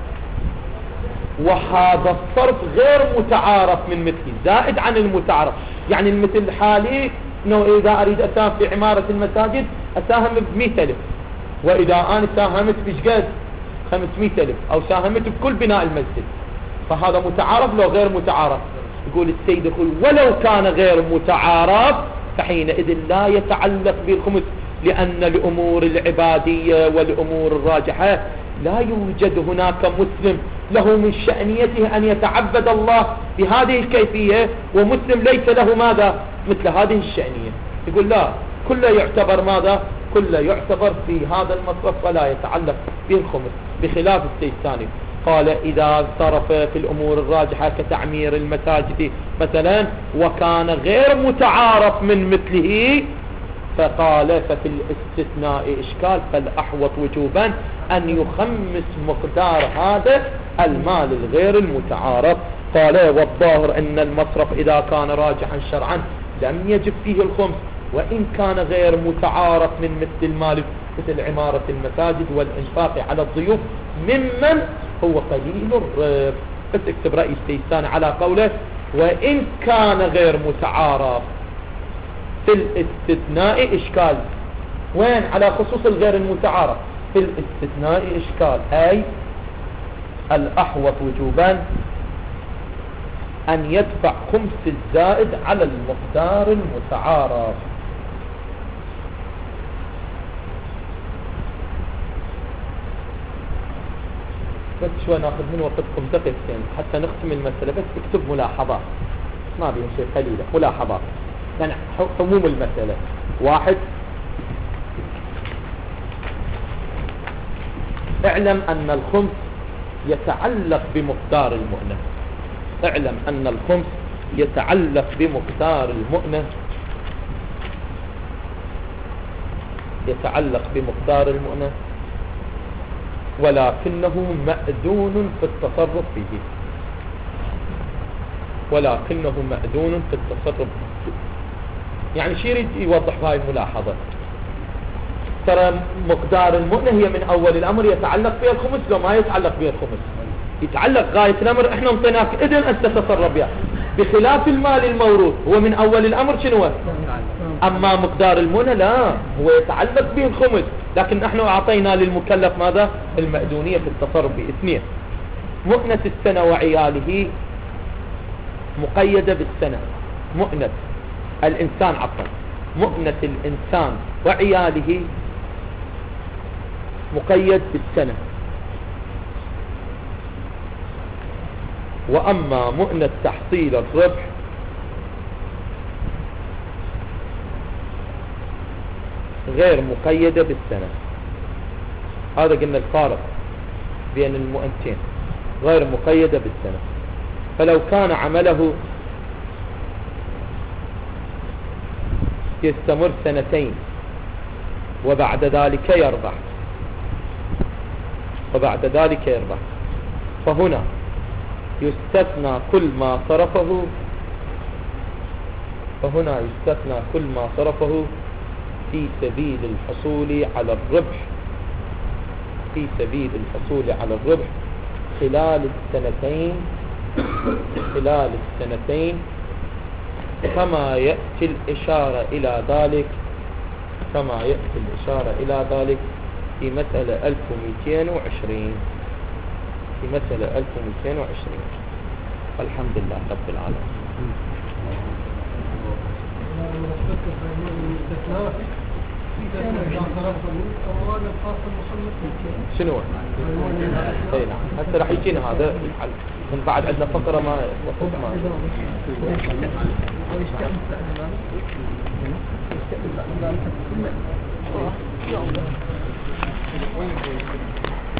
وهذا الصرف غير متعارف من مثلي، زائد عن المتعارف، يعني المثل الحالي انه اذا اريد اساهم في عمارة المساجد اساهم ب100,000، واذا انا ساهمت بشقد 500,000 او ساهمت بكل بناء المسجد، فهذا متعارف لو غير متعارف. يقول السيد يقول ولو كان غير متعارف فحينئذ لا يتعلق بالخمس، لأن الأمور العبادية والأمور الراجحة لا يوجد هناك مسلم له من شأنيته أن يتعبد الله بهذه الكيفية، ومسلم ليس له ماذا؟ مثل هذه الشأنية. يقول لا، كله يعتبر ماذا؟ كله يعتبر في هذا المصرف ولا يتعلق به الخمس، بخلاف السيد الثاني. قال إذا صرف في الأمور الراجحة كتعمير المساجد مثلا وكان غير متعارف من مثله، فقال ففي الاستثناء إشكال، فالأحوط وجوبا أن يخمس مقدار هذا المال الغير المتعارف. قال والظاهر أن المصرف إذا كان راجحا شرعا لم يجب فيه الخمس، وإن كان غير متعارف من مثل المال مثل عمارة المساجد والإنفاق على الضيوف ممن هو قليل الربح. بس اكتب رأي السيستاني على قوله وإن كان غير متعارف. في الاستثناء إشكال، وين؟ على خصوص الغير المتعارف. في الاستثناء إشكال، أي الأحوط وجوبا أن يدفع خمس الزائد على المقدار المتعارف. بس شوي ناخذ من وقتكم دقيقتين حتى نختم المسألة. بس اكتب ملاحظات ما بيهم شيء، قليلة ملاحظات يعني حموم المسألة. واحد، اعلم أن الخمس يتعلق بمقدار المؤنة. اعلم أن الخمس يتعلق بمقدار المؤنة، يتعلق بمقدار المؤنة، ولكنه مأذون في التصرف فيه، ولكنه مأذون في التصرف فيه. يعني شو يريد يوضح هاي الملاحظة؟ ترى مقدار المؤنة هي من أول الأمر يتعلق بها الخمس، لو ما يتعلق بها الخمس يتعلق غاية الأمر احنا انطيناك إذن أن تتصرف بها، بخلاف المال الموروث هو من أول الأمر شنو؟ أما مقدار المؤنة لا، هو يتعلق به الخمس، لكن نحن أعطينا للمكلف ماذا؟ المأذونية في التصرف باثنين. مؤنة السنة وعياله مقيدة بالسنة. مؤنة الإنسان عفوا، مؤنة الإنسان وعياله مقيد بالسنة. وأما مؤنة تحصيل الربح غير مقيدة بالسنة. هذا قلنا الفارق بين المؤنتين، غير مقيدة بالسنة. فلو كان عمله يستمر سنتين وبعد ذلك يربح، وبعد ذلك يربح، فهنا يستثنى كل ما صرفه، فهنا يستثنى كل ما صرفه في سبيل الحصول على الربح، في سبيل الحصول على الربح خلال السنتين، خلال السنتين، كما يأتي الإشارة إلى ذلك، كما يأتي الإشارة إلى ذلك في مسألة 1220، في مسألة 1220. والحمد لله رب العالمين. شنو؟ اي نعم، هسه راح يجينا هذا الحل. من بعد عندنا فقرة ما وقت ما